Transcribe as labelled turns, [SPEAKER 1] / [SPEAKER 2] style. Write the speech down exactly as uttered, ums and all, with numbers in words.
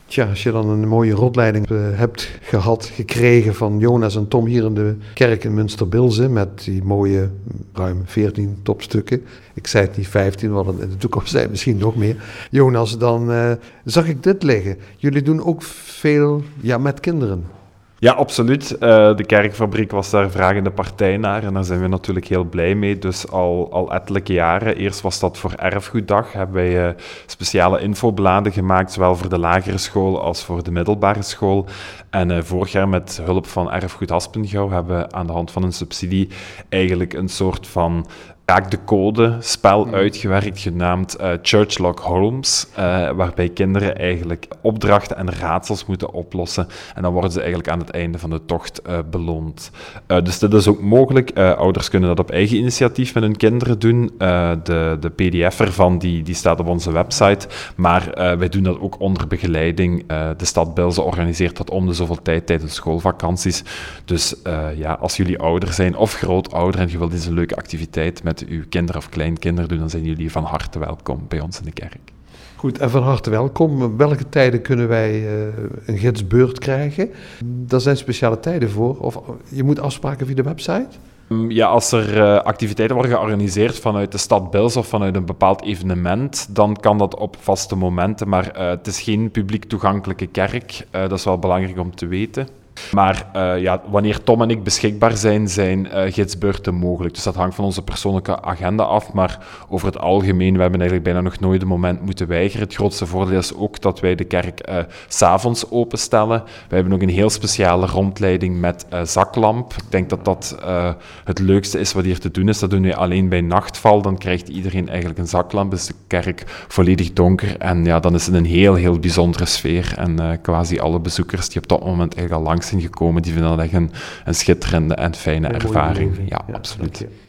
[SPEAKER 1] Tja, als je dan een mooie rondleiding uh, hebt gehad, gekregen van Jonas en Tom hier in de kerk in Münsterbilze, met die mooie ruim veertien topstukken. Ik zei het niet vijftien, want in de toekomst zijn het misschien nog meer. Jonas, dan uh, zag ik dit liggen. Jullie doen ook veel ja, met kinderen.
[SPEAKER 2] Ja, absoluut. Uh, de kerkfabriek was daar vragende partij naar en daar zijn we natuurlijk heel blij mee. Dus al, al ettelijke jaren, eerst was dat voor Erfgoeddag, hebben wij uh, speciale infobladen gemaakt, zowel voor de lagere school als voor de middelbare school. En uh, vorig jaar met hulp van Erfgoed Aspengouw hebben we aan de hand van een subsidie eigenlijk een soort van raak de code spel uitgewerkt, genaamd uh, Church Lock Holmes, uh, waarbij kinderen eigenlijk opdrachten en raadsels moeten oplossen. En dan worden ze eigenlijk aan het einde van de tocht uh, beloond. Uh, dus dit is ook mogelijk. Uh, ouders kunnen dat op eigen initiatief met hun kinderen doen. Uh, de, de pdf ervan die, die staat op onze website. Maar uh, wij doen dat ook onder begeleiding. Uh, de stad Bilze organiseert dat om de zoveel tijd tijdens schoolvakanties. Dus uh, ja, als jullie ouder zijn of grootouder en je wilt eens een leuke activiteit met uw kinderen of kleinkinderen doen, dan zijn jullie van harte welkom bij ons in de kerk.
[SPEAKER 1] Goed, en van harte welkom. Welke tijden kunnen wij uh, een gidsbeurt krijgen? Daar zijn speciale tijden voor. Of je moet afspraken via de website?
[SPEAKER 2] Ja, als er uh, activiteiten worden georganiseerd vanuit de stad Bilze of vanuit een bepaald evenement, dan kan dat op vaste momenten, maar uh, het is geen publiek toegankelijke kerk. Uh, dat is wel belangrijk om te weten. Maar uh, ja, wanneer Tom en ik beschikbaar zijn, zijn uh, gidsbeurten mogelijk. Dus dat hangt van onze persoonlijke agenda af. Maar over het algemeen, we hebben eigenlijk bijna nog nooit een moment moeten weigeren. Het grootste voordeel is ook dat wij de kerk uh, 's avonds openstellen. We hebben ook een heel speciale rondleiding met uh, zaklamp. Ik denk dat dat uh, het leukste is wat hier te doen is. Dat doen we alleen bij nachtval. Dan krijgt iedereen eigenlijk een zaklamp. Is de kerk volledig donker. En ja, dan is het een heel, heel bijzondere sfeer. En uh, quasi alle bezoekers die op dat moment eigenlijk al langs zijn gekomen, die vinden dat echt een, een schitterende en fijne ervaring. Ja, ja, absoluut.